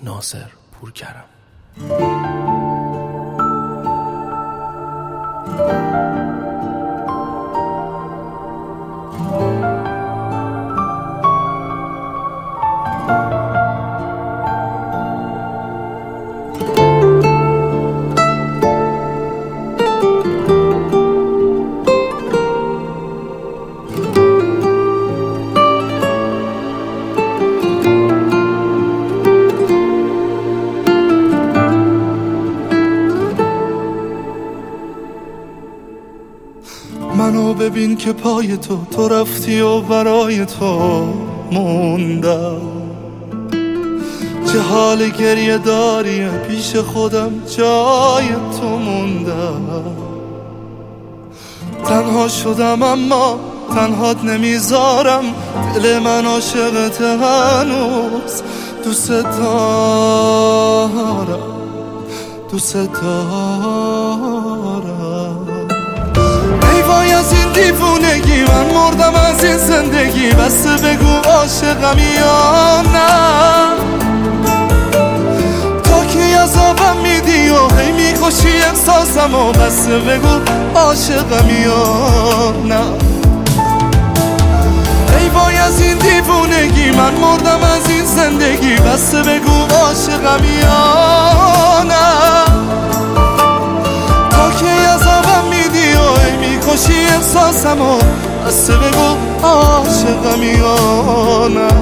ناصر پورکرم. منو ببین که پای تو رفتی و برای تو موندم، چه حال گریه داری پیش خودم جای تو موندم. تنها شدم اما تنهات نمیذارم، دل من عاشقت هنوز، دوست دارم دوست دارم. ای وای از این دیوونگی، من مردم از این زندگی، بس بگو عاشقم یا نه، تا کی عذابم میدی و هی میکشی احساسم و بس بگو عاشقم یا نه. ای وای از این دیوونگی، من مردم از این زندگی، بس بگو عاشقم یا نه، تا کی عذابم میدی و هی میکشی احساسم و بس بگو عاشقم یا نه.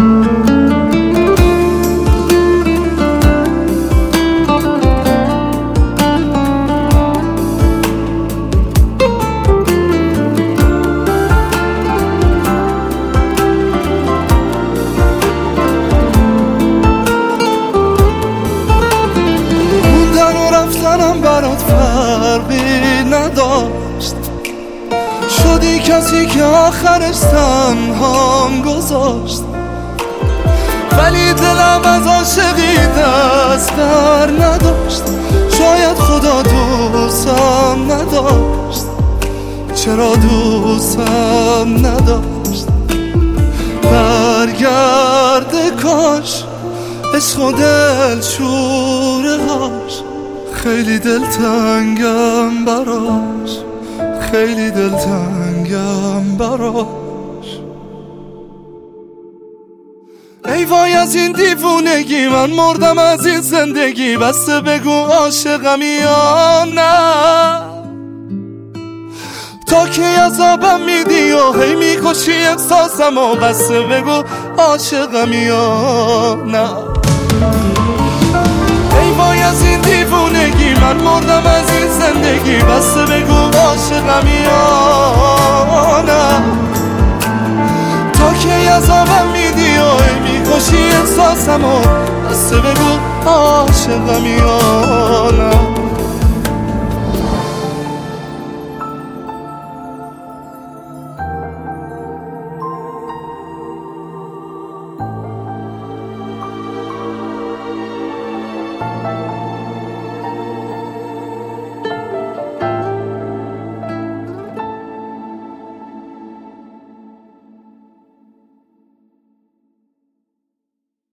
رفتنم برات فرقی نداشت، شدی کسی که آخرش تنهام گذاشت، ولی دلم از عاشقی دست در نداشت. شاید خدا دوستم نداشت، چرا دوستم نداشت. برگرده کاش عشق و دل شوره هاش، خیلی دلتنگم براش، خیلی دلتنگم براش. ای وای از این دیوونگی، من مردم از این زندگی، بس بگو عاشقم یا نه، تا کی عذابم میدی و هی میکشی احساسم و بس بگو عاشقم یا نه. ای وای از این دیوونگی، من مردم از این زندگی، بس بگو عاشقم یا نه، تا کی عذابم میدی و هی میکشی احساسم و بس بگو عاشقم یا نه.